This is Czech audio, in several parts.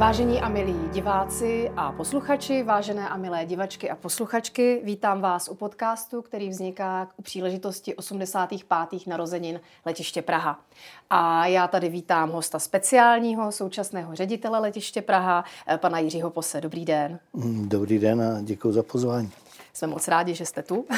Vážení a milí diváci a posluchači, vážené a milé divačky a posluchačky, vítám vás u podcastu, který vzniká u příležitosti 85. narozenin Letiště Praha. A já tady vítám hosta speciálního, současného ředitele Letiště Praha, pana Jiřího Pose. Dobrý den. Dobrý den a děkuji za pozvání. Jsme moc rádi, že jste tu.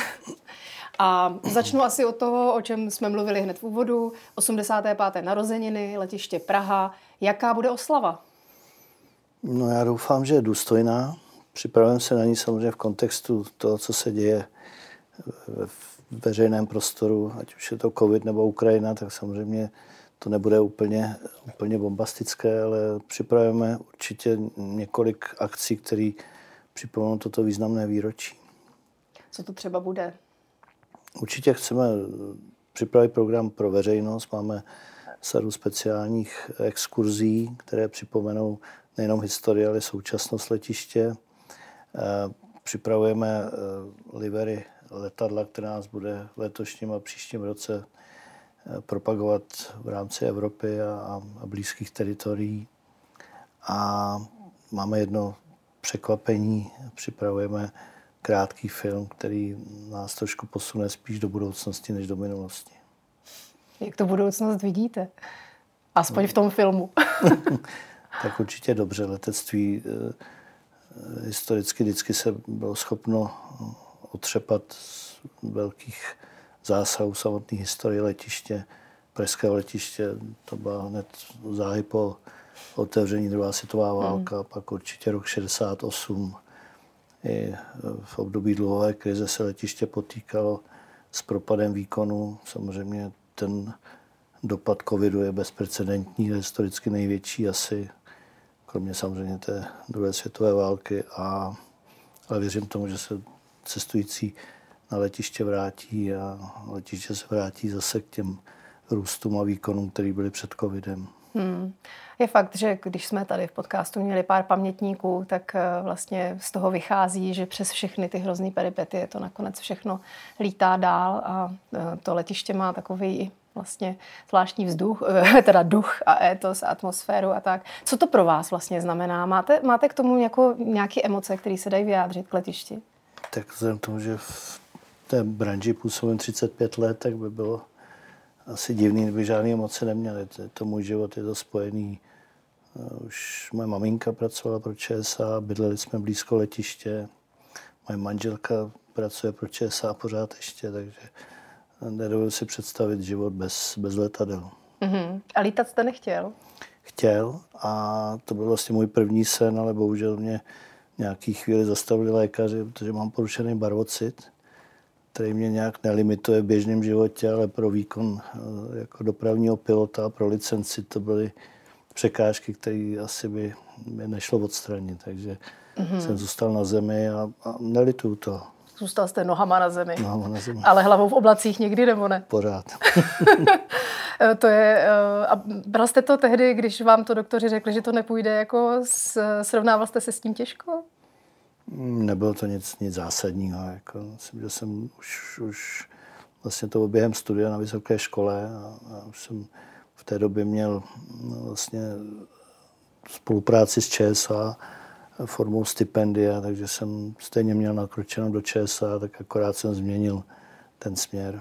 A začnu asi od toho, o čem jsme mluvili hned v úvodu. 85. narozeniny Letiště Praha. Jaká bude oslava? No já doufám, že je důstojná. Připravujeme se na ní samozřejmě v kontextu toho, co se děje v veřejném prostoru, ať už je to covid nebo Ukrajina, tak samozřejmě to nebude úplně bombastické, ale připravujeme určitě několik akcí, které připomenou toto významné výročí. Co to třeba bude? Určitě chceme připravit program pro veřejnost. Máme sadu speciálních exkurzí, které připomenou nejenom historii, ale současnost letiště. Připravujeme livery letadla, které nás bude v letošním a příštím roce propagovat v rámci Evropy a blízkých teritorií. A máme jedno překvapení. Připravujeme krátký film, který nás trošku posune spíš do budoucnosti, než do minulosti. Jak tu budoucnost vidíte? Aspoň v tom filmu. Tak určitě dobře. Letectví historicky vždycky se bylo schopno otřepat z velkých zásahů samotné historie letiště, pražského letiště. To byla hned záhy po otevření druhá světová válka, pak určitě rok 68. I v období dlouhé krize se letiště potýkalo s propadem výkonu. Samozřejmě ten dopad covidu je bezprecedentní, historicky největší asi, kromě samozřejmě té druhé světové války. Ale věřím tomu, že se cestující na letiště vrátí a letiště se vrátí zase k těm růstům a výkonům, které byly před covidem. Je fakt, že když jsme tady v podcastu měli pár pamětníků, tak vlastně z toho vychází, že přes všechny ty hrozný peripetie to nakonec všechno lítá dál a to letiště má takový vlastně zvláštní vzduch, teda duch a étos a atmosféru a tak. Co to pro vás vlastně znamená? Máte k tomu nějaké emoce, které se dají vyjádřit k letišti? Tak vzhledem k tomu, že v té branži působím 35 let, tak by bylo asi divný, kdyby žádné emoce neměli. To můj život, je to spojený. Už moje maminka pracovala pro ČSA, bydleli jsme blízko letiště. Moje manželka pracuje pro ČSA pořád ještě, takže nedovedu si představit život bez letadel. A lítat jste nechtěl? Chtěl a to byl vlastně můj první sen, ale bohužel mě nějaký chvíli zastavili lékaři, protože mám porušený barvocit, který mě nějak nelimituje v běžném životě, ale pro výkon jako dopravního pilota a pro licenci to byly překážky, které asi by nešlo odstranit. Takže jsem zůstal na zemi a nelituju to. Zůstal jste nohama na zemi. Nohama na zemi. Ale hlavou v oblacích někdy nebo ne? Pořád. To je, a bral jste to tehdy, když vám to doktoři řekli, že to nepůjde, jako srovnával jste se s tím těžko? Nebylo to nic zásadního. Jako, myslím, že jsem už vlastně to během studia na vysoké škole a už jsem v té době měl vlastně spolupráci s ČSA formou stipendia, takže jsem stejně měl nakročeno do ČSA, tak akorát jsem změnil ten směr.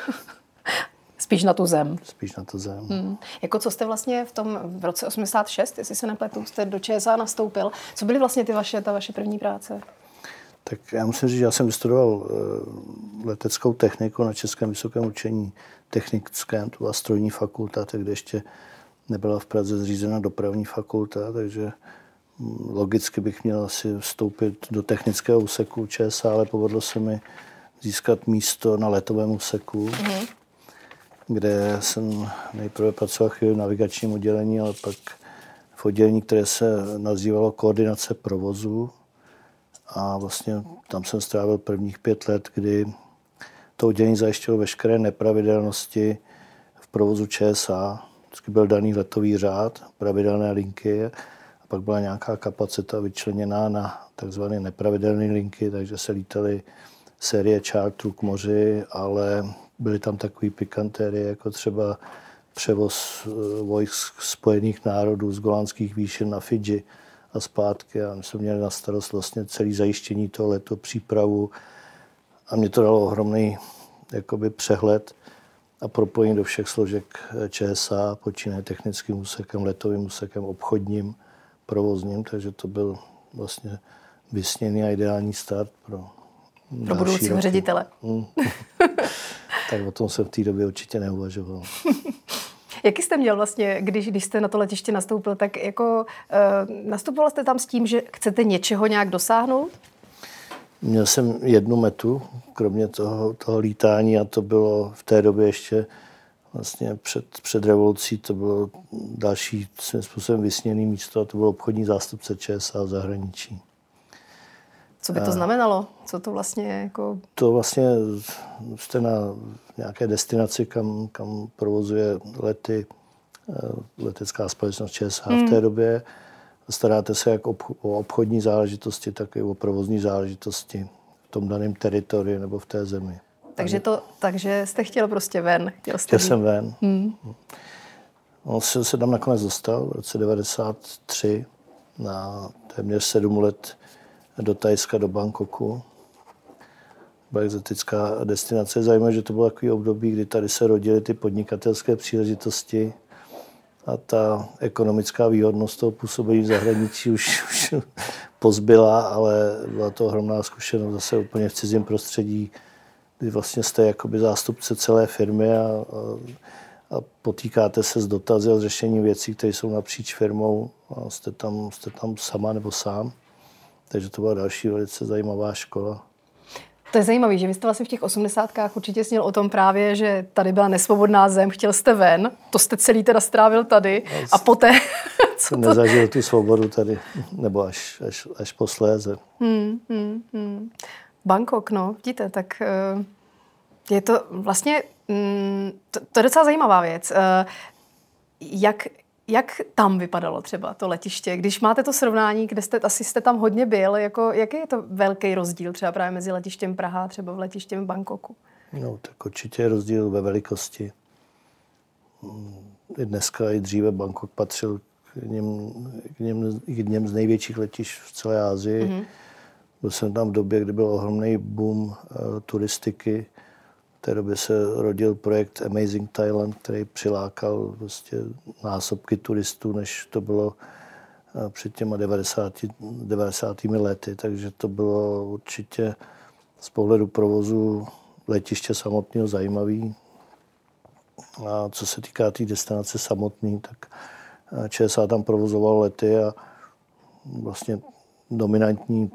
Spíš na tu zem. Spíš na tu zem. Jako co jste vlastně v roce 86, jestli se nepletu, jste do ČSA nastoupil. Co byly vlastně ta vaše první práce? Tak já musím říct, že já jsem vystudoval leteckou techniku na Českém vysokém učení technickém, to byla strojní fakulta, kde ještě nebyla v Praze zřízena dopravní fakulta, takže logicky bych měl asi vstoupit do technického úseku ČSA, ale povedlo se mi získat místo na letovém úseku, kde jsem nejprve pracoval chvíli v navigačním oddělení, ale pak v oddělení, které se nazývalo koordinace provozu. A vlastně tam jsem strávil prvních 5 let, kdy to oddělení zajišťovalo veškeré nepravidelnosti v provozu ČSA. Vždycky byl daný letový řád, pravidelné linky a pak byla nějaká kapacita vyčleněná na takzvané nepravidelné linky, takže se lítaly série charterů k moři, ale byly tam takové pikantérie, jako třeba převoz vojsk Spojených národů z Golanských výšin na Fidži a zpátky. A my jsme měli na starost vlastně celé zajištění toho letu, přípravu. A mě to dalo ohromný jakoby přehled a propojení do všech složek ČSA, počínaje technickým úsekem, letovým úsekem, obchodním, provozním, takže to byl vlastně vysněný a ideální start pro budoucího roky. Ředitele. Tak o tom jsem v té době určitě neuvažoval. Jaký jste měl vlastně, když jste na to letiště nastoupil, tak jako nastupoval jste tam s tím, že chcete něčeho nějak dosáhnout? Měl jsem jednu metu, kromě toho lítání, a to bylo v té době ještě vlastně před revolucí, to bylo další svým způsobem vysněné místo, a to byl obchodní zástupce ČSA v zahraničí. Co by to znamenalo? Co to vlastně je? Jako... To vlastně jste na nějaké destinaci, kam provozuje lety letecká společnost ČSA v té době. Staráte se jak o obchodní záležitosti, tak i o provozní záležitosti v tom daném teritoriu nebo v té zemi. Takže jste chtěl prostě ven? Chtěl jsem ven. On se tam nakonec dostal v roce 1993 na téměř 7 let do Thajska, do Bangkoku. Byla exotická destinace. Zajímavé, že to bylo takový období, kdy tady se rodily ty podnikatelské příležitosti a ta ekonomická výhodnost toho působení v zahraničí už pozbyla, ale byla to ohromná zkušenost zase úplně v cizím prostředí, kdy vlastně jste jakoby zástupce celé firmy a potýkáte se s dotazy a řešením věcí, které jsou napříč firmou a jste tam sama nebo sám. Takže to byla další velice zajímavá škola. To je zajímavé, že vy jste vlastně v těch 80kách určitě snil o tom právě, že tady byla nesvobodná zem, chtěl jste ven, to jste celý teda strávil tady a poté... Co to... Nezažil tu svobodu tady, nebo až posléze. Bangkok, no, vidíte, tak je to vlastně, to je docela zajímavá věc. Jak tam vypadalo třeba to letiště? Když máte to srovnání, kde jste tam hodně byl, jako, jaký je to velký rozdíl třeba právě mezi letištěm Praha a třeba v letištěm Bangkoku? No, tak určitě je rozdíl ve velikosti. I dneska, i dříve Bangkok patřil k jedním z největších letišť v celé Asii. Byl jsem tam v době, kdy byl ohromný boom turistiky. V té době se rodil projekt Amazing Thailand, který přilákal vlastně násobky turistů, než to bylo před těma 90. lety. Takže to bylo určitě z pohledu provozu letiště samotného zajímavý. A co se týká té destinace samotný, tak ČSA tam provozoval lety a vlastně dominantní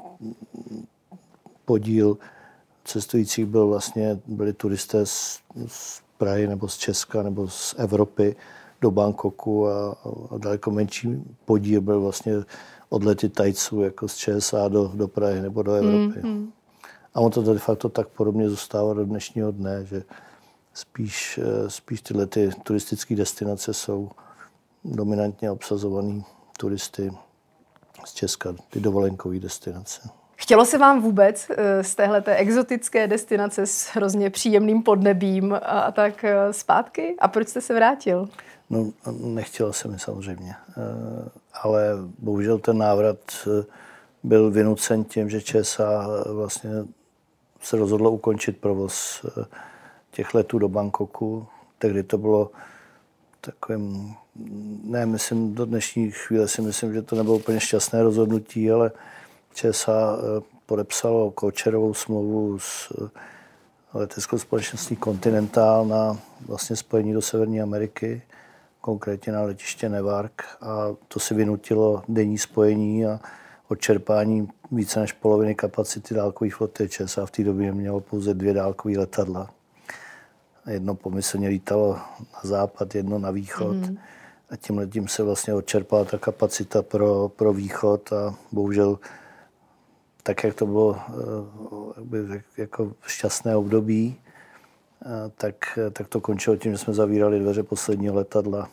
podíl cestujících byli turisté z Prahy nebo z Česka nebo z Evropy do Bangkoku a daleko menší podíl byl vlastně odlety Thajců jako z ČSA do Prahy nebo do Evropy. A on to de facto tak podobně zůstává do dnešního dne, že spíš tyhle ty turistické destinace jsou dominantně obsazovaný turisty z Česka, ty dovolenkové destinace. Chtělo se vám vůbec z téhleté exotické destinace s hrozně příjemným podnebím a tak zpátky? A proč jste se vrátil? No, nechtělo se mi samozřejmě, ale bohužel ten návrat byl vynucen tím, že ČSA vlastně se rozhodlo ukončit provoz těch letů do Bangkoku. Tehdy to bylo takovým, myslím, do dnešní chvíle si myslím, že to nebylo úplně šťastné rozhodnutí, ale ČSA podepsalo koučerovou smlouvu s leteckou společností Continental na vlastně spojení do Severní Ameriky, konkrétně na letiště Newark, a to si vynutilo denní spojení a odčerpání více než poloviny kapacity dálkových flotil. ČSA v té době mělo pouze 2 dálkové letadla. Jedno pomyslně lítalo na západ, jedno na východ. A tímhletím se vlastně odčerpala ta kapacita pro východ a bohužel tak, jak to bylo jako šťastné období, tak to končilo tím, že jsme zavírali dveře posledního letadla.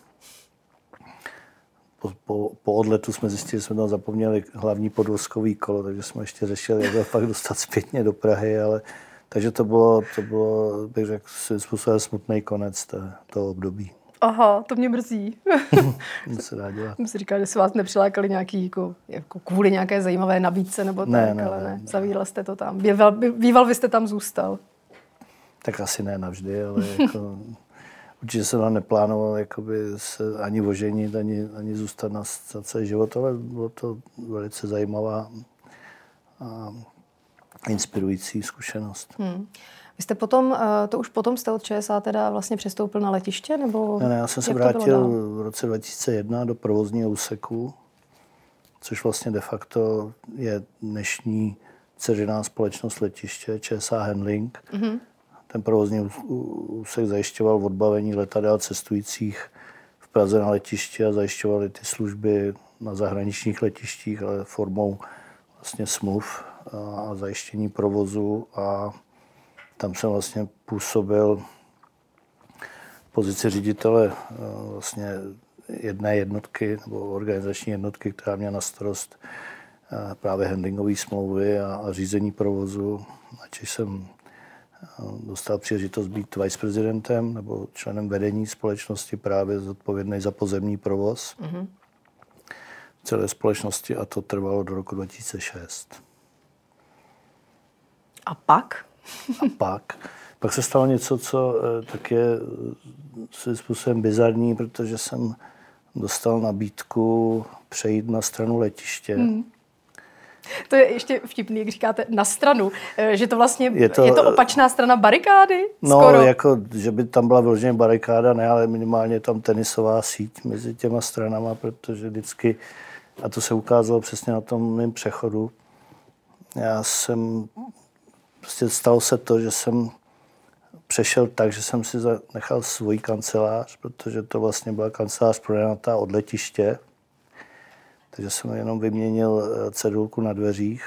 Po odletu jsme zjistili, že jsme tam zapomněli hlavní podvozkový kolo, takže jsme ještě řešili, jak ho pak dostat zpětně do Prahy, takže to bylo bych řekl, svým způsobem smutný konec toho období. Aha, to mě mrzí. Nic se dá dělat. Jsem si říkal, že se vás nepřilákali nějaký, jako kvůli nějaké zajímavé nabídce nebo tak, ale ne. Zavíral jste to tam. Býval byste tam zůstal. Tak asi ne navždy, ale jako, určitě jsem tam neplánoval jakoby se ani oženit, ani zůstat na celý život, ale bylo to velice zajímavá a inspirující zkušenost. Vy jste potom, to už potom jste od ČSA teda vlastně přestoupil na letiště? Nebo ne, já jsem se vrátil v roce 2001 do provozního úseku, což vlastně de facto je dnešní dceřiná společnost letiště ČSA Handling. Mm-hmm. Ten provozní úsek zajišťoval odbavení letadel cestujících v Praze na letiště a zajišťovali ty služby na zahraničních letištích, ale formou vlastně smluv a zajištění provozu, a tam jsem vlastně působil v pozici ředitele vlastně jedné jednotky nebo organizační jednotky, která měla na starost právě handlingové smlouvy a řízení provozu. Ač jsem dostal příležitost být viceprezidentem nebo členem vedení společnosti, právě zodpovědný za pozemní provoz celé společnosti, a to trvalo do roku 2006. A pak? Pak se stalo něco, co tak je svým způsobem bizarní, protože jsem dostal nabídku přejít na stranu letiště. To je ještě vtipný, jak říkáte, na stranu, že to vlastně je to opačná strana barikády? No, skoro. Jako, že by tam byla vyloženě barikáda, ne, ale minimálně tam tenisová síť mezi těma stranama, protože vždycky, a to se ukázalo přesně na tom mým přechodu, prostě stalo se to, že jsem přešel tak, že jsem si nechal svůj kancelář, protože to vlastně byla kancelář pronajatá od letiště. Takže jsem jenom vyměnil cedulku na dveřích.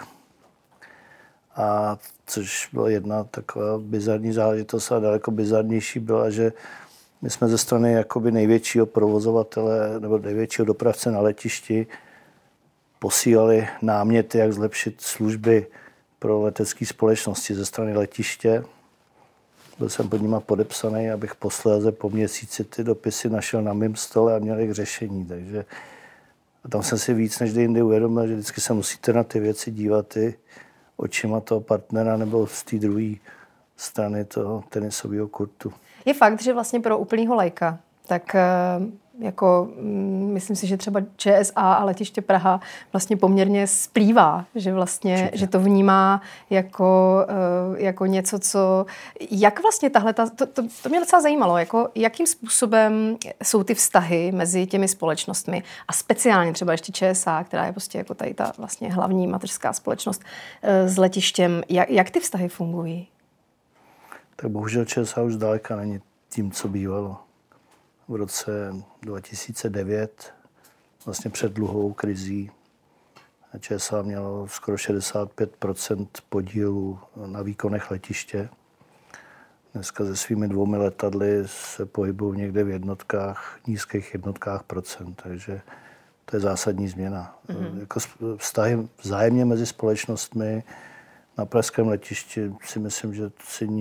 A což byla jedna taková bizarní záležitost, a daleko bizarnější byla, že my jsme ze strany jakoby největšího provozovatele nebo největšího dopravce na letišti posílali náměty, jak zlepšit služby pro letecké společnosti ze strany letiště. Byl jsem pod nima podepsaný, abych posléze po měsíci ty dopisy našel na mém stole a měl jich řešení. Takže tam jsem si víc než jindy uvědomil, že vždycky se musíte na ty věci dívat i očima toho partnera nebo z té druhé strany toho tenisového kurtu. Je fakt, že vlastně pro úplnýho laika, tak jako myslím si, že třeba ČSA a letiště Praha vlastně poměrně splývá, že vlastně, že to vnímá jako něco, co, jak vlastně to mě docela zajímalo, jako jakým způsobem jsou ty vztahy mezi těmi společnostmi a speciálně třeba ještě ČSA, která je prostě jako tady ta vlastně hlavní mateřská společnost s letištěm, jak ty vztahy fungují? Tak bohužel ČSA už zdaleka není tím, co bývalo. V roce 2009, vlastně před dluhovou krizí, ČSA mělo skoro 65% podílu na výkonech letiště. Dneska se svými 2 letadly se pohybují někde v jednotkách, nízkých jednotkách procent, takže to je zásadní změna. Jako vztahy vzájemně mezi společnostmi na pražském letišti si myslím, že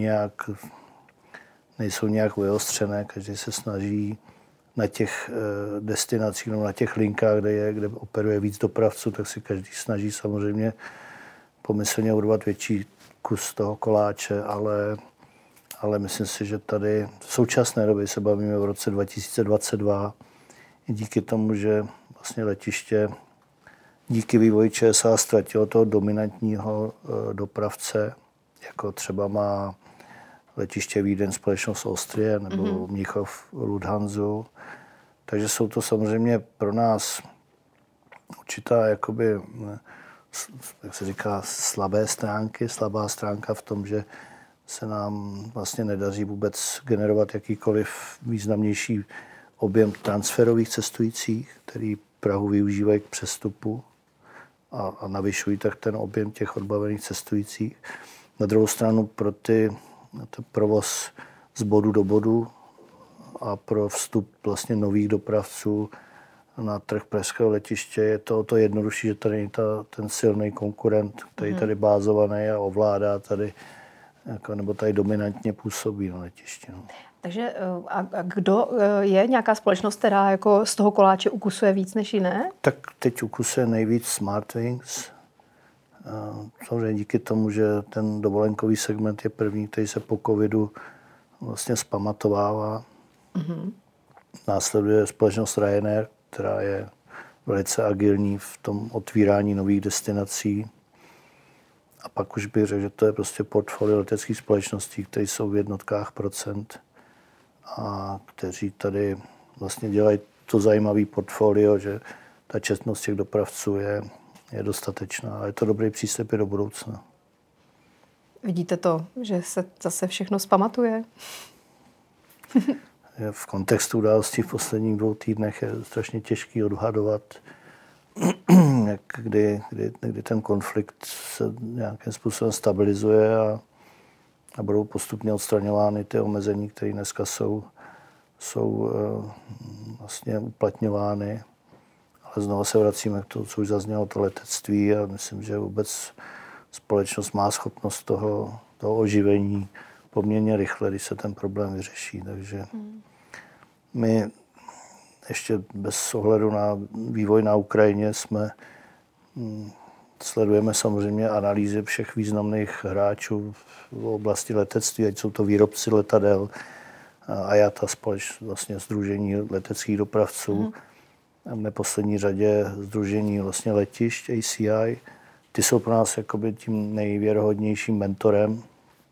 nejsou nějak vyostřené, každý se snaží na těch destinacích, no, na těch linkách, kde operuje víc dopravců, tak si každý snaží samozřejmě pomyslně urvat větší kus toho koláče, ale myslím si, že tady v současné době se bavíme v roce 2022 i díky tomu, že vlastně letiště díky vývoji ČSA ztratilo toho dominantního dopravce, jako třeba má letiště Vídeň společnost Austrie nebo Mnichov Lufthansa. Takže jsou to samozřejmě pro nás určitá, jakoby, jak se říká, slabá stránka v tom, že se nám vlastně nedaří vůbec generovat jakýkoliv významnější objem transferových cestujících, který Prahu využívají k přestupu a navyšují tak ten objem těch odbavených cestujících. Na druhou stranu pro to provoz z bodu do bodu a pro vstup vlastně nových dopravců na trh pražského letiště je to jednodušší, že tady není ten silný konkurent, který tady bázovaný a ovládá tady jako, nebo tady dominantně působí na letišti. No. Takže a kdo je nějaká společnost, která jako z toho koláče ukusuje víc než jiné? Tak teď ukusuje nejvíc Smartwings. Samozřejmě díky tomu, že ten dovolenkový segment je první, který se po covidu vlastně zpamatovává. Mm-hmm. Následuje společnost Ryanair, která je velice agilní v tom otvírání nových destinací. A pak už bych řekl, že to je prostě portfolio leteckých společností, které jsou v jednotkách procent a kteří tady vlastně dělají to zajímavé portfolio, že ta četnost těch dopravců je dostatečná a je to dobrý příslib i do budoucna. Vidíte to, že se zase všechno zpamatuje? V kontextu událostí v posledních 2 týdnech je strašně těžký odhadovat, kdy ten konflikt se nějakým způsobem stabilizuje a budou postupně odstraňovány ty omezení, které dneska jsou vlastně uplatňovány. Ale znovu se vracíme k tomu, co už zaznělo, to letectví a myslím, že vůbec společnost má schopnost toho oživení poměrně rychle, když se ten problém vyřeší. Takže my ještě bez ohledu na vývoj na Ukrajině sledujeme samozřejmě analýzy všech významných hráčů v oblasti letectví, ať jsou to výrobci letadel, IATA, vlastně sdružení leteckých dopravců, a v neposlední řadě sdružení vlastně letišť ACI. Ty jsou pro nás jakoby tím nejvěrohodnějším mentorem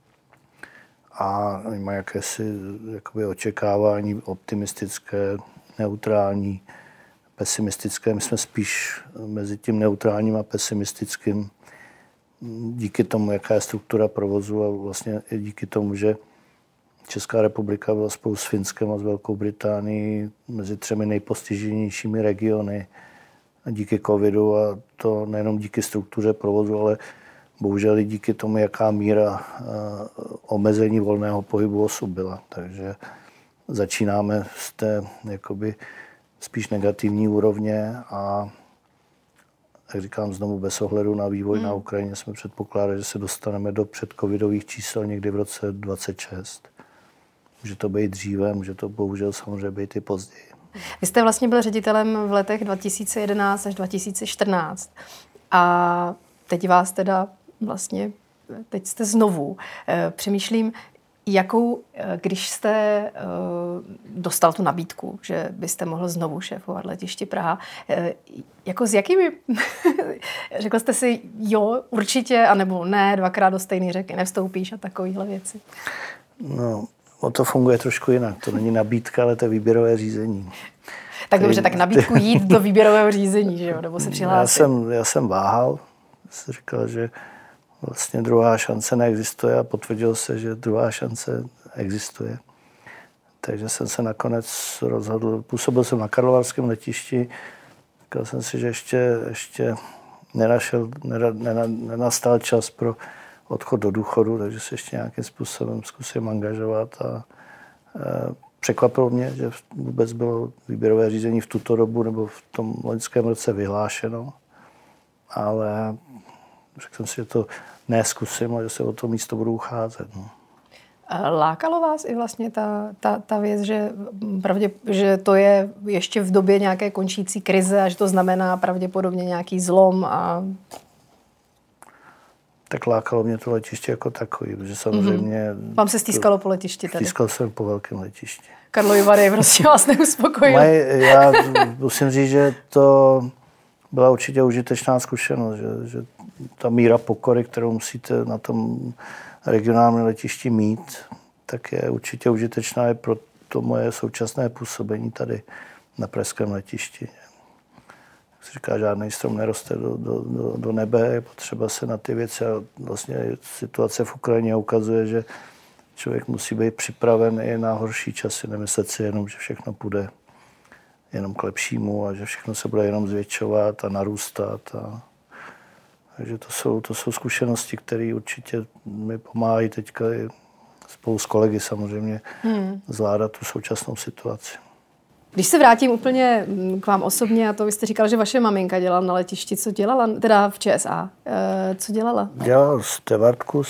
a mají jakési jakoby očekávání optimistické, neutrální, pesimistické. My jsme spíš mezi tím neutrálním a pesimistickým díky tomu, jaká je struktura provozu a vlastně i díky tomu, že Česká republika byla spolu s Finskem a s Velkou Británií mezi 3 nejpostiženějšími regiony díky covidu a to nejenom díky struktuře provozu, ale bohužel i díky tomu, jaká míra omezení volného pohybu osob byla. Takže začínáme z té jakoby spíš negativní úrovně a jak říkám znovu, bez ohledu na vývoj na Ukrajině jsme předpokládali, že se dostaneme do předcovidových čísel někdy v roce 2026. Může to být dříve, může to bohužel samozřejmě být i později. Vy jste vlastně byl ředitelem v letech 2011 až 2014 a teď vás teda vlastně, teď jste znovu. Přemýšlím, jakou, když jste dostal tu nabídku, že byste mohl znovu šéfovat letišti Praha, jako s jakými, řekl jste si jo, určitě, anebo ne, 2krát do stejné řeky nevstoupíš a takovéhle věci? No, to funguje trošku jinak. To není nabídka, ale to je výběrové řízení. Tak dobře, tak nabídku jít do výběrového řízení, že jo, nebo se přihlásit? Já jsem váhal, jsem říkal, že vlastně druhá šance neexistuje a potvrdilo se, že druhá šance existuje. Takže jsem se nakonec rozhodl, působil jsem na Karlovarském letišti, říkal jsem si, že ještě nenastal čas pro odchod do důchodu, takže se ještě nějakým způsobem zkusím angažovat a překvapilo mě, že vůbec bylo výběrové řízení v tuto dobu nebo v tom loňském roce vyhlášeno, ale řekl jsem si, že to nezkusím a že se o to místo budu ucházet. No. Lákalo vás i vlastně ta věc, že to je ještě v době nějaké končící krize a že to znamená pravděpodobně nějaký zlom a... Tak lákalo mě to letiště jako takový, protože samozřejmě... Vám se stýskalo po letišti tady? Stýskal jsem po velkém letišti. Karlovy Vary prostě vás neuspokojil. Já musím říct, že to byla určitě užitečná zkušenost, že ta míra pokory, kterou musíte na tom regionálním letišti mít, tak je určitě užitečná i pro to moje současné působení tady na pražském letišti. Jak se říká, žádný strom neroste do nebe, je potřeba se na ty věci a vlastně situace v Ukrajině ukazuje, že člověk musí být připraven i na horší časy, nemyslet si jenom, že všechno půjde jenom k lepšímu a že všechno se bude jenom zvětšovat a narůstat. Takže to jsou zkušenosti, které určitě mi pomáhají teďka i spolu s kolegy samozřejmě zvládat tu současnou situaci. Když se vrátím úplně k vám osobně, a to vy jste říkal, že vaše maminka dělala na letišti, co dělala, teda v ČSA, co dělala? Dělala stevardku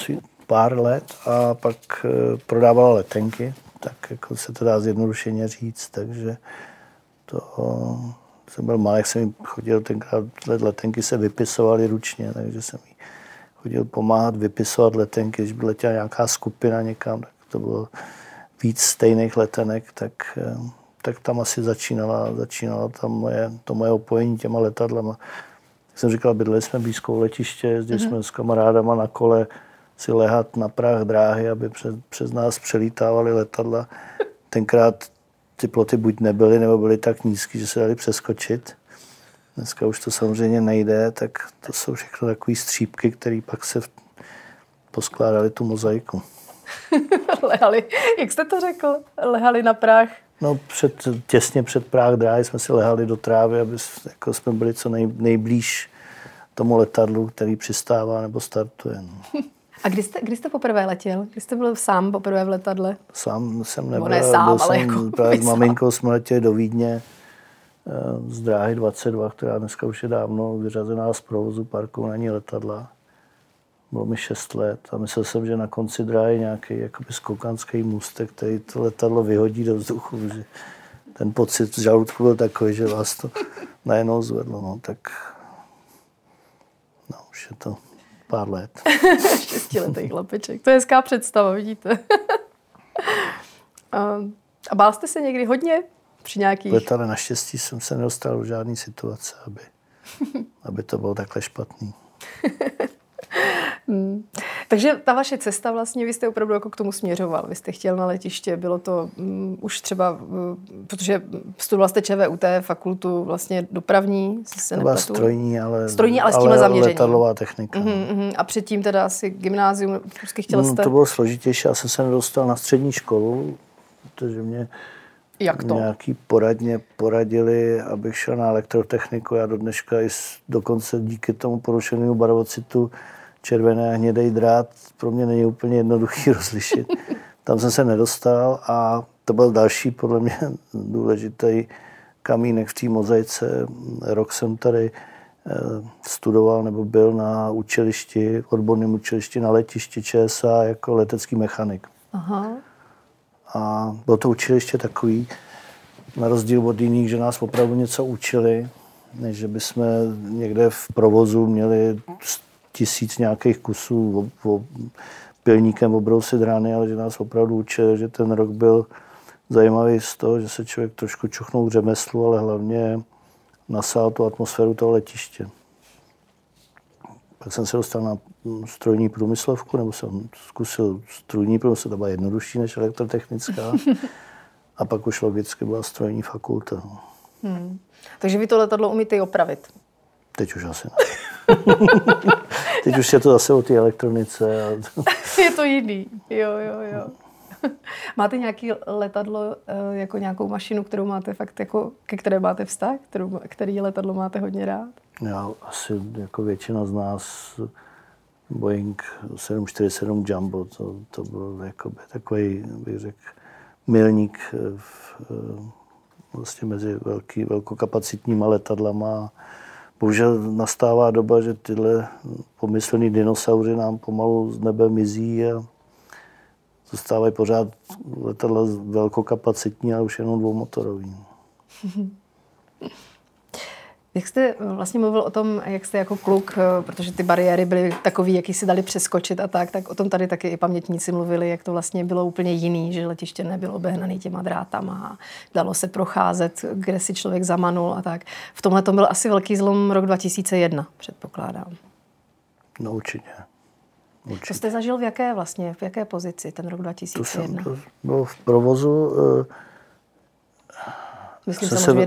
pár let a pak prodávala letenky, tak jako se to dá zjednodušeně říct, takže to jsem byl malý, jak jsem jim chodil, tenkrát letenky se vypisovaly ručně, takže jsem jí chodil pomáhat vypisovat letenky, když by letěla nějaká skupina někam, tak to bylo víc stejných letenek, tak tam asi začínala to moje opojení těma letadlama. Jak jsem říkal, bydleli jsme blízko letiště, jezdili jsme s kamarádama na kole si lehat na práh dráhy, aby přes nás přelítávaly letadla. Tenkrát ty ploty buď nebyly, nebo byly tak nízký, že se dali přeskočit. Dneska už to samozřejmě nejde, tak to jsou všechno takové střípky, které pak se poskládaly tu mozaiku. Lehali, jak jste to řekl? Lehali na práh? No, těsně před práh dráhy jsme si lehali do trávy, aby jako jsme byli co nejblíž tomu letadlu, který přistává nebo startuje. No. A kdy jste poprvé letěl? Kdy jste byl sám poprvé v letadle? Sám jsem nebyl. Ne sám, ale jako právě s maminkou jsme letěli do Vídně z dráhy 22, která dneska už je dávno vyřazená z provozu, parku na ní letadla. Bylo mi 6 let a myslel jsem, že na konci dráhy nějaký jakoby skokanský můstek, který to letadlo vyhodí do vzduchu. Že ten pocit v žaludku byl takový, že vás to najednou zvedlo. No, tak už je to pár let. 6letý chlapeček. To je hezká představa, vidíte. A bál jste se někdy hodně při nějakých... Ale naštěstí jsem se nedostal do žádné situace, aby to bylo takhle špatný. Takže ta vaše cesta vlastně, vy jste opravdu jako k tomu směřoval. Vy jste chtěl na letiště, bylo to už třeba, protože studoval jste ČVUT, fakultu vlastně dopravní, se nepletu. Strojní, ale s tímhle zaměřením. Letadlová technika. A předtím teda asi gymnázium, chtěl jste... To bylo složitější, já jsem se nedostal na střední školu, protože mě nějaký poradili, abych šel na elektrotechniku. Já do dneška dokonce díky tomu porušenému barvocitu červený a hnědý drát pro mě není úplně jednoduchý rozlišit. Tam jsem se nedostal a to byl další podle mě důležitý kamínek v té mozaice. Rok jsem tady studoval nebo byl na učilišti, odborném učilišti na letišti ČSA jako letecký mechanik. Aha. A bylo to učiliště takový, na rozdíl od jiných, že nás opravdu něco učili, než že bychom někde v provozu měli 1000 nějakých kusů pilníkem obrousit rány, ale že nás opravdu učili, že ten rok byl zajímavý z toho, že se člověk trošku čuchnul k řemeslu, ale hlavně nasál tu atmosféru toho letiště. Pak jsem se dostal na strojní průmyslovku, nebo jsem zkusil strojní průmysl, to byla jednodušší než elektrotechnická. A pak už logicky byla strojní fakulta. Takže vy to letadlo umíte i opravit? Teď už asi ne. Teď už je to zase o té elektronice. Je to jiný. Jo. Máte nějaké letadlo, jako nějakou mašinu, kterou máte fakt jako, ke které máte vztah? Který letadlo máte hodně rád? Já asi jako většina z nás Boeing 747 Jumbo, to byl jakoby takový, bych řekl, milník vlastně mezi velkokapacitníma letadlama. Bohužel nastává doba, že tyhle pomyslný dinosauři nám pomalu z nebe mizí a zůstávají pořád letadla velkokapacitní, ale už jenom dvoumotorový. Jak jste vlastně mluvil o tom, jak jste jako kluk, protože ty bariéry byly takový, jaký si dali přeskočit a tak o tom tady taky i pamětníci mluvili, jak to vlastně bylo úplně jiný, že letiště nebylo behnaný těma drátama a dalo se procházet, kde si člověk zamanul a tak. V tomhle to byl asi velký zlom rok 2001, předpokládám. No určitě. To jste zažil v jaké pozici ten rok 2001? To bylo v provozu. Myslím samozřejmě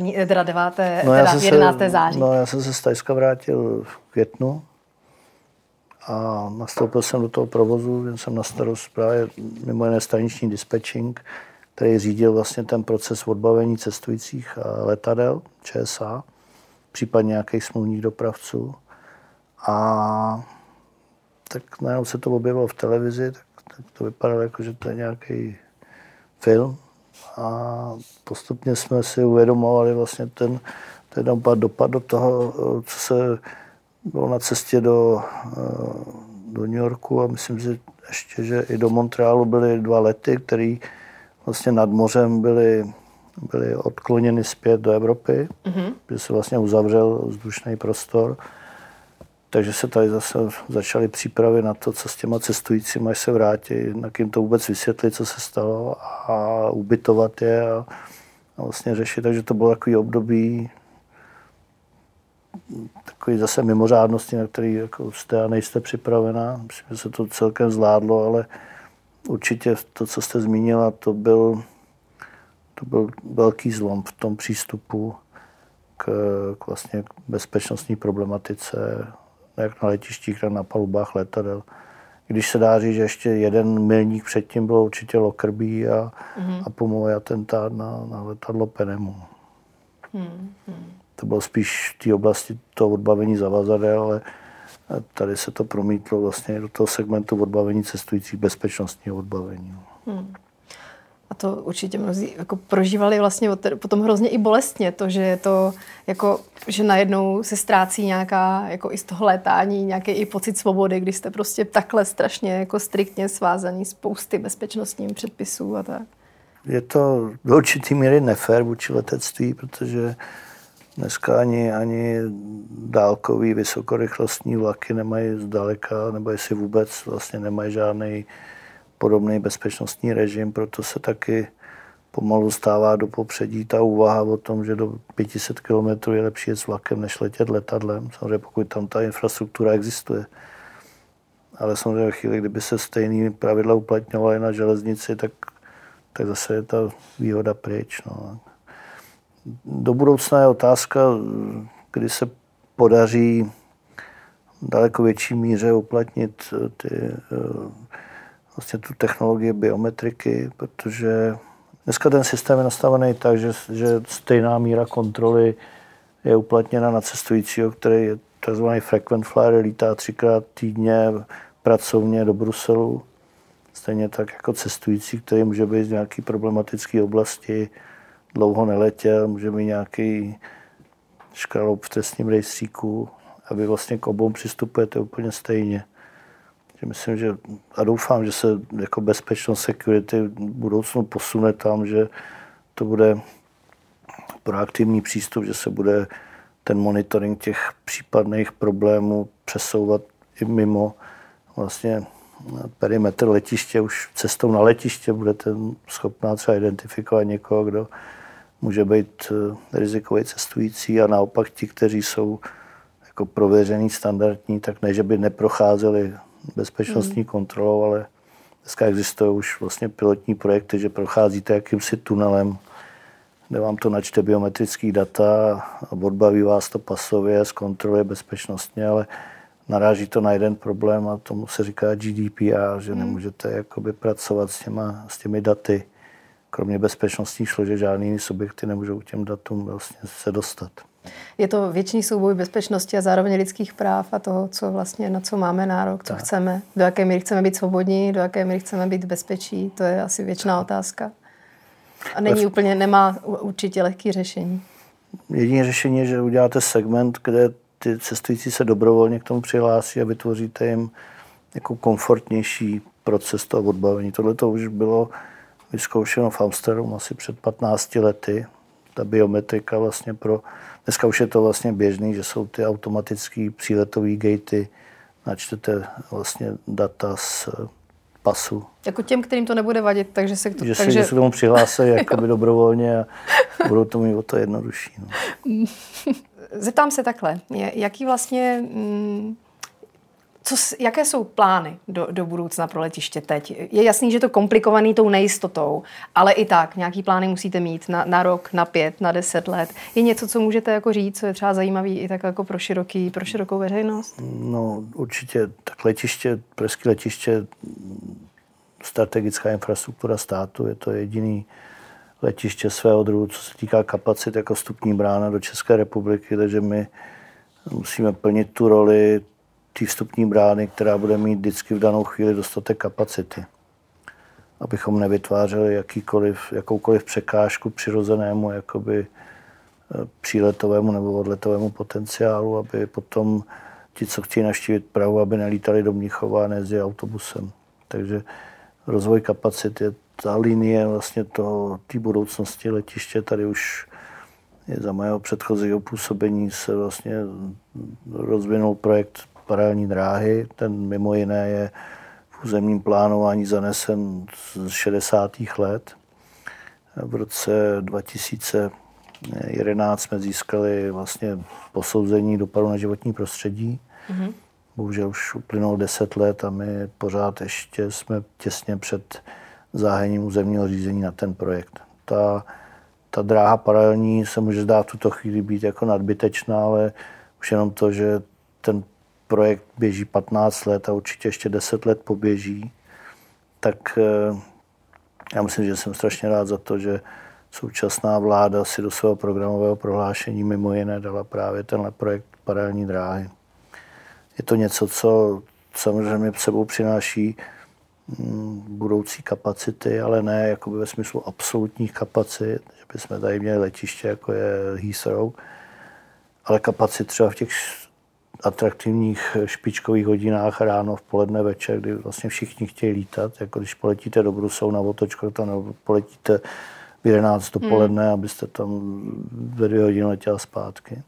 11. září. No, já jsem se z Thajska vrátil v květnu a nastoupil jsem do toho provozu, jen jsem na starost právě mimo jiné staniční dispatching, který řídil vlastně ten proces odbavení cestujících a letadel ČSA, případně nějakých smluvních dopravců. A tak najednou se to objevilo v televizi, tak to vypadalo jako, že to je nějaký film. A postupně jsme si uvědomovali vlastně ten dopad do toho, co se bylo na cestě do New Yorku a myslím si ještě, že i do Montrealu byly 2 lety, které vlastně nad mořem byly odkloněny zpět do Evropy, kde se vlastně uzavřel vzdušný prostor. Takže se tady zase začaly přípravy na to, co s těma cestujícími, až se vrátí, jak jim to vůbec vysvětlit, co se stalo a ubytovat je a vlastně řešit. Takže to bylo takový období takový zase mimořádnosti, na který jako jste a nejste připravená. Myslím, že se to celkem zvládlo, ale určitě to, co jste zmínila, to byl velký zlom v tom přístupu k vlastně bezpečnostní problematice, jak na letištích, tak na palubách letadel. Když se dá říct, že ještě jeden milník předtím bylo určitě Lockerbie a pomový atentát na letadlo Panama. To bylo spíš v té oblasti toho odbavení zavazadel, ale tady se to promítlo vlastně do toho segmentu odbavení cestujících, bezpečnostního odbavení. A to určitě mnozí jako prožívali vlastně potom hrozně i bolestně to, že je to jako, že najednou se ztrácí nějaká, jako i z toho létání, nějaký i pocit svobody, když jste prostě takhle strašně jako striktně svázaný spousty bezpečnostních předpisů a tak. Je to do určitý míry nefér vůči letectví, protože dneska ani dálkový vysokorychlostní vlaky nemají zdaleka, nebo jestli vůbec vlastně nemají žádný podobný bezpečnostní režim, proto se taky pomalu stává do popředí ta úvaha o tom, že do 500 km je lepší jet s vlakem, než letět letadlem. Samozřejmě pokud tam ta infrastruktura existuje. Ale samozřejmě v chvíli, kdyby se stejné pravidla uplatňovaly na železnici, tak zase je ta výhoda pryč. No. Do budoucna je otázka, kdy se podaří daleko větší míře uplatnit vlastně tu technologii biometriky, protože dneska ten systém je nastavený tak, že stejná míra kontroly je uplatněna na cestujícího, který je tzv. Frequent flyer, lítá 3krát týdně pracovně do Bruselu. Stejně tak jako cestující, který může být z nějaké problematické oblasti, dlouho neletěl, může mít nějaký škraloup v trestním rejstříku a vy vlastně k obou přistupujete úplně stejně. Myslím, že a doufám, že se jako bezpečnost security v budoucnu posune tam, že to bude proaktivní přístup, že se bude ten monitoring těch případných problémů přesouvat i mimo vlastně perimetr letiště. Už cestou na letiště budete schopná třeba identifikovat někoho, kdo může být rizikový cestující a naopak ti, kteří jsou jako prověřený, standardní, tak ne, že by neprocházeli bezpečnostní kontrolou, ale dneska existují už vlastně pilotní projekty, že procházíte jakýmsi tunelem, kde vám to načte biometrický data a odbaví vás to pasově, zkontroluje bezpečnostně, ale naráží to na jeden problém a tomu se říká GDPR, že nemůžete jakoby pracovat s těmi daty. Kromě bezpečnostních složek žádný jiný subjekty nemůžou k těm datům vlastně se dostat. Je to věčný souboj bezpečnosti a zároveň lidských práv a toho, co vlastně, na co máme nárok, co chceme, do jaké míry chceme být svobodní, do jaké míry chceme být v bezpečí. To je asi věčná otázka. A nemá určitě lehký řešení. Jediné řešení je, že uděláte segment, kde ty cestující se dobrovolně k tomu přihlásí a vytvoříte jim jako komfortnější proces toho odbavení. Tohle to už bylo vyzkoušeno v Amsterdamu asi před 15 lety. Ta biometrika vlastně dneska už je to vlastně běžný, že jsou ty automatické příletové gatey, načtete vlastně data z pasu. Jako těm, kterým to nebude vadit, takže se že se tomu přihlásí jakoby dobrovolně a budou to mít o to jednodušší. No. Zeptám se takhle, jaký vlastně... Jaké jsou plány do budoucna pro letiště teď? Je jasný, že je to komplikovaný tou nejistotou, ale i tak nějaký plány musíte mít na rok, na 5, na 10 let. Je něco, co můžete jako říct, co je třeba zajímavý i tak jako pro širokou veřejnost? No určitě, tak pražské letiště, strategická infrastruktura státu, je to jediný letiště svého druhu, co se týká kapacit jako vstupní brána do České republiky, takže my musíme plnit tu roli té vstupní brány, která bude mít vždycky v danou chvíli dostatek kapacity. Abychom nevytvářeli jakoukoliv překážku přirozenému jakoby příletovému nebo odletovému potenciálu, aby potom ti, co chtějí navštívit Prahu, aby nelítali do Mnichova a nejezdili autobusem. Takže rozvoj kapacit je ta linie vlastně té budoucnosti letiště. Tady už je za mého předchozího působení se vlastně rozvinul projekt paralelní dráhy. Ten mimo jiné je v územním plánování zanesen z 60. let. V roce 2011 jsme získali vlastně posouzení dopadu na životní prostředí. Mm-hmm. Bohužel už uplynulo 10 let a my pořád ještě jsme těsně před zahájením územního řízení na ten projekt. Ta dráha paralelní se může zdát v tuto chvíli být jako nadbytečná, ale už jenom to, že ten projekt běží 15 let a určitě ještě 10 let poběží, tak já myslím, že jsem strašně rád za to, že současná vláda si do svého programového prohlášení mimo jiné dala právě tenhle projekt paralelní dráhy. Je to něco, co samozřejmě sebou přináší budoucí kapacity, ale ne jakoby ve smyslu absolutních kapacit, že bychom tady měli letiště, jako je Heathrow, ale kapacit třeba v těch atraktivních špičkových hodinách ráno, v poledne, večer, kdy vlastně všichni chtějí lítat. Jako když poletíte do Bruselu na otočku, tam poletíte v 11 dopoledne, abyste tam ve 2 hodiny letěl zpátky.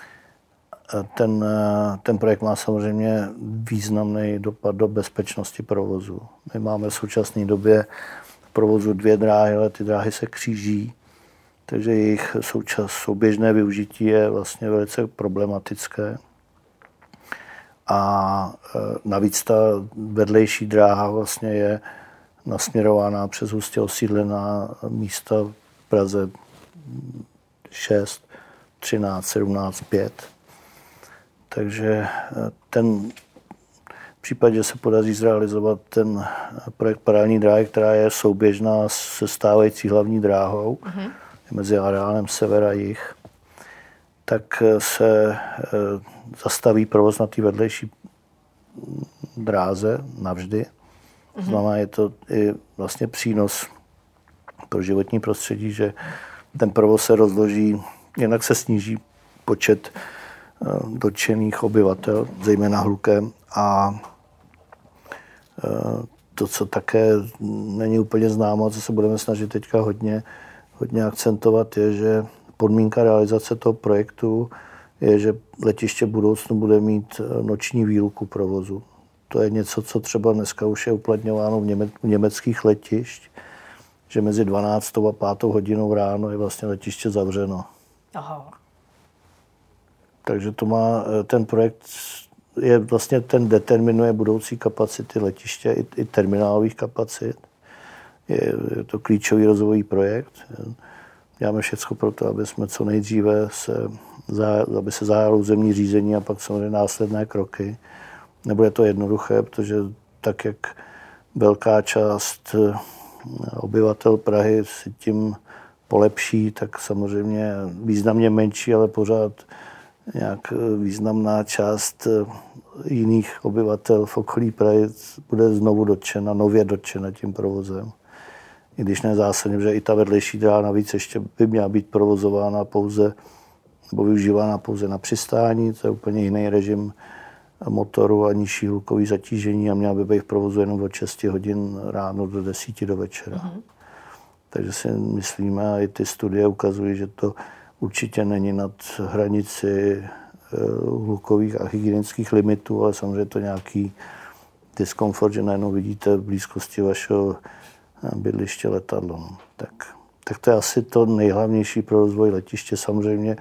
Ten projekt má samozřejmě významný dopad do bezpečnosti provozu. My máme v současné době v provozu 2 dráhy, ale ty dráhy se kříží, takže jejich souběžné využití je vlastně velice problematické. A navíc ta vedlejší dráha vlastně je nasměrována přes hustě osídlená místa v Praze 6, 13, 17, 5. Takže v případě, že se podaří zrealizovat ten projekt paralelní dráhy, která je souběžná se stávající hlavní dráhou mezi areálem sever a jih, tak se zastaví provoz na té vedlejší dráze navždy. Znamená, je to i vlastně přínos pro životní prostředí, že ten provoz se rozloží, jinak se sníží počet dotčených obyvatel, zejména hlukem. A to, co také není úplně známo, co se budeme snažit teďka hodně akcentovat, je, že podmínka realizace toho projektu je, že letiště v budoucnu bude mít noční výluku provozu. To je něco, co třeba dneska už je uplatňováno u německých letišť, že mezi 12. a 5. hodinou ráno je vlastně letiště zavřeno. Aha. Takže to má ten projekt, je vlastně ten determinuje budoucí kapacity letiště i terminálových kapacit. Je to klíčový rozvojový projekt. Děláme všechno pro to, aby jsme co nejdříve aby se zahájilo územní řízení a pak samozřejmě následné kroky. Nebude to jednoduché, protože tak, jak velká část obyvatel Prahy si tím polepší, tak samozřejmě významně menší, ale pořád nějak významná část jiných obyvatel v okolí Prahy bude znovu nově dotčena tím provozem. I když ne zásadně, že i ta vedlejší dráha navíc ještě by měla být provozována pouze nebo využívána pouze na přistání, to je úplně jiný režim motoru a nižší hlukový zatížení a měla by být v provozu jenom od 6 hodin ráno do 10 do večera. Mm-hmm. Takže si myslíme, a i ty studie ukazují, že to určitě není nad hranici hlukových a hygienických limitů, ale samozřejmě to nějaký diskomfort, že najednou vidíte v blízkosti vašeho bydliště letadlo. No. Tak to je asi to nejhlavnější pro rozvoj letiště. Samozřejmě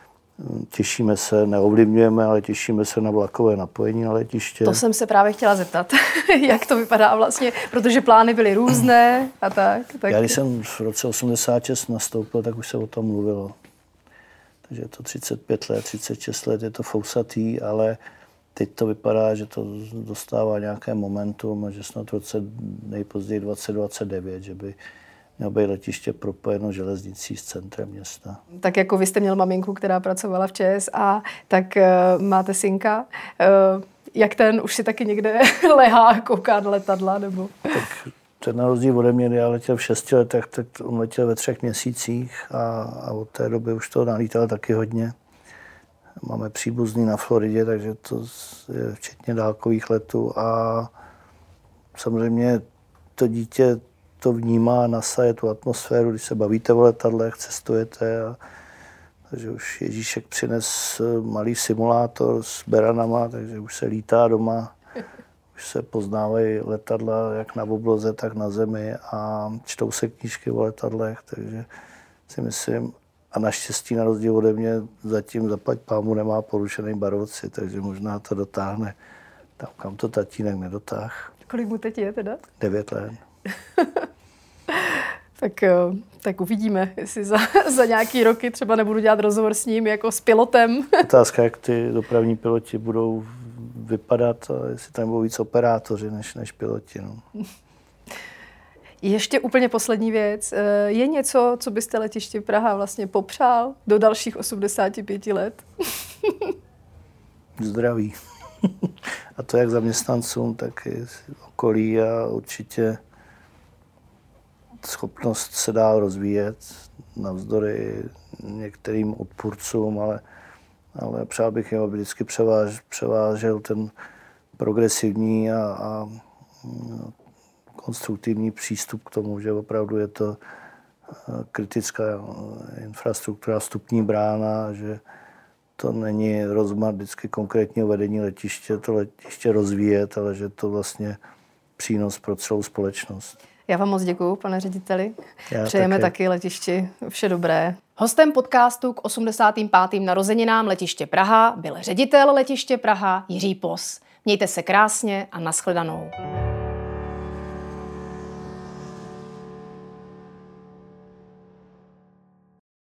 těšíme se, neovlivňujeme, ale těšíme se na vlakové napojení na letiště. To jsem se právě chtěla zeptat, jak to vypadá vlastně, protože plány byly různé a tak. Já když jsem v roce 86 nastoupil, tak už se o tom mluvilo. Takže je to 35 let, 36 let, je to fousatý, ale teď to vypadá, že to dostává nějaké momentum a že snad v roce nejpozději 2029, že by mělo být letiště propojeno železnicí s centrem města. Tak jako vy jste měl maminku, která pracovala v ČSA, tak máte synka. Jak ten už si taky někde lehá, kouká na letadla? Nebo? Tak ten na rozdíl ode mě, já letěl v 6 letech, tak on letěl ve 3 měsících a od té doby už to nalítal taky hodně. Máme příbuzný na Floridě, takže to je včetně dálkových letů a samozřejmě to dítě to vnímá, nasaje tu atmosféru, když se bavíte o letadlech, cestujete. Takže už Ježíšek přines malý simulátor s beranama, takže už se lítá doma. Už se poznávají letadla jak na obloze, tak na zemi a čtou se knížky o letadlech, takže si myslím, a naštěstí na rozdíl ode mě zatím zaplať pámu nemá porušený barovci, takže možná to dotáhne tam, kam to tatínek nedotáh. Kolik mu teď je teda? 9 let. Tak uvidíme, jestli za nějaký roky třeba nebudu dělat rozhovor s ním jako s pilotem. Otázka, jak ty dopravní piloti budou vypadat a jestli tam budou víc operátoři než piloti. No. Ještě úplně poslední věc. Je něco, co byste letiště Praha vlastně popřál do dalších 85 let? Zdraví. A to jak zaměstnancům, tak i okolí a určitě schopnost se dál rozvíjet navzdory některým odpůrcům, ale přál bych jim, aby vždycky převážel ten progresivní a konstruktivní přístup k tomu, že opravdu je to kritická infrastruktura, vstupní brána, že to není rozmar vždycky konkrétního vedení letiště, to letiště rozvíjet, ale že to vlastně přínos pro celou společnost. Já vám moc děkuju, pane řediteli. Já Přejeme taky letišti vše dobré. Hostem podcastu k 85. narozeninám letiště Praha byl ředitel letiště Praha Jiří Pos. Mějte se krásně a nashledanou.